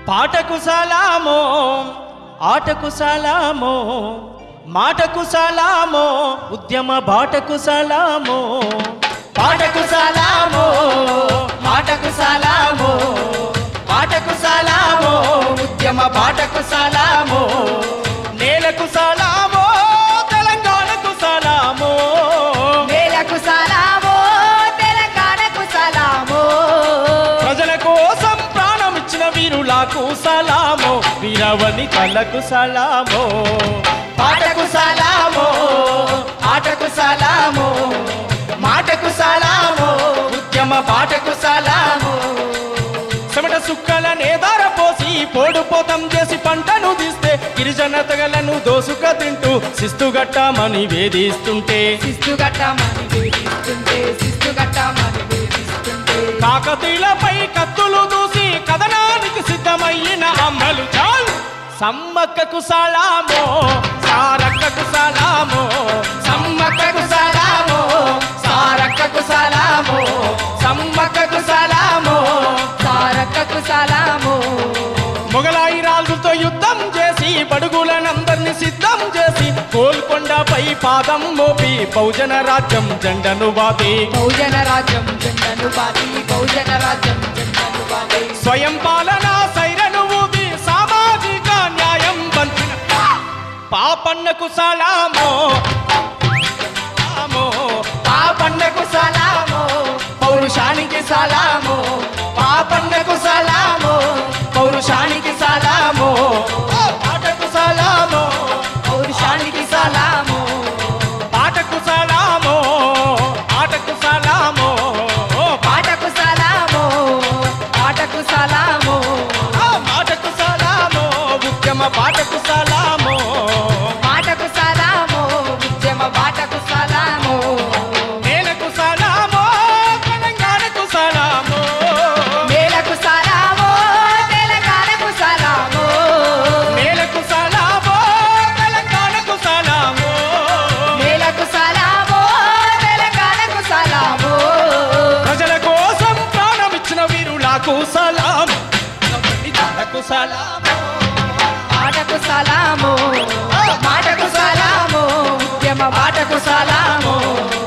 పాటకు సలామో ఆటకు సలామో మాటకు సలామో ఉద్యమ బాటకు సలామో పాటకు సలామో మాటకు సలామో మాటకు సలామో ఉద్యమ బాటకు సలామో నేలకు సలామో తెలంగాణకు సలామో నేలకు సలామో తెలంగాణకు సలామో ప్రజల కోసం ప్రాణం ఇచ్చిన వీరులకు సలామో వీరవని తలకు సలామో పాటకు సలామో ఆటకు సలామో మాటకు సలామో ఉద్యమ బాటకు సలామో చెమట సుక్కల నేదార పోసి పోడుపోతం చేసి పంటను తీస్తే గిరిజన తెగలను దోసుక తింటూ శిస్తుగట్టమని వేధిస్తుంటే కాకతీయులపై కత్తులు దూసి కథనానికి సిద్ధమయ్యిన అమ్మలు చాలు సమ్మక్కకు సలామో సారక్కకు సలామో సమ్మక్కకు సలామో సారక్కకు సలామో సమ్మక్కకు సలామో సారక్కకు సలామో మొగలాయి రాజులతో యుద్ధం చేసి బడుగులనందరినీ సిద్ధం చేసి గోల్కొండపై పాదం మోపి బహుజన రాజ్యం జెండను బాది బహుజన రాజ్యం జెండను బాది బహుజన రాజ్యం జెండను బాది స్వయం పాలన సైరను ఊది సామాజిక న్యాయం బంచిన పాపన్నకు సలామో పాపన్నకు సలామో పౌరుషానికి సలామో పాపన్నకు సలామో పౌరుషానికి సలామో పాటకు సలామో పౌరుషానికి సలామో పాటకు సలామో ఆటకు సలామో పాటకు సలామో ఆటకు సలామో మాటకు సలామో ఉద్యమ బాటకు సలామో మాటకు సలామో ఉద్యమ బాటకు సలామో నేలకు సలామో తెలంగాణకు సలామో నేలకు సలామో తెలంగాణకు సలామో నేలకు సలామో తెలంగాణకు సలామో నేలకు సలామో తెలంగాణకు సలామో ప్రజల కోసం ప్రాణమిచ్చిన వీరులకు సలాం తలకు సలామో మాటకు సలామో మాటకు సలామో ఉద్యమ బాటకు సలామో